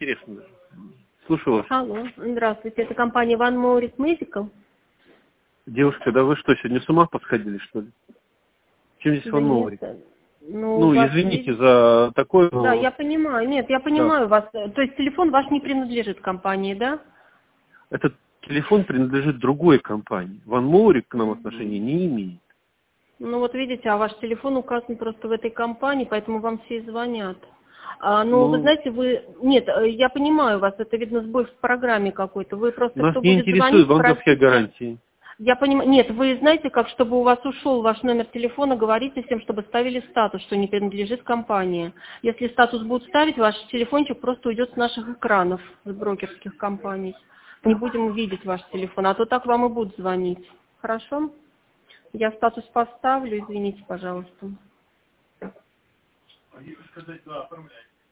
Интересно. Слушаю вас. Алло, здравствуйте, это компания One More Medical. Девушка, да вы что, сегодня с ума посходили, что ли? Чем здесь Да One нет, More? у вас Извините за такое, но... Да, я понимаю. Нет, я понимаю вас. То есть телефон ваш не принадлежит компании, да? Этот телефон принадлежит другой компании. One More к нам отношения не имеет. Ну вот видите, а ваш телефон указан просто в этой компании, поэтому вам все и звонят. Вы знаете, Нет, я понимаю вас, это видно сбой в программе какой-то. Вы просто, Нас кто не будет интересуют звонить, банковские спросите. гарантии. Я понимаю. Нет, вы знаете, как, чтобы у вас ушел ваш номер телефона, говорите всем, чтобы ставили статус, что не принадлежит компании. Если статус будут ставить, ваш телефончик просто уйдет с наших экранов, с брокерских компаний. Не будем видеть ваш телефон, а то так вам и будут звонить. Хорошо? Я статус поставлю, извините, пожалуйста.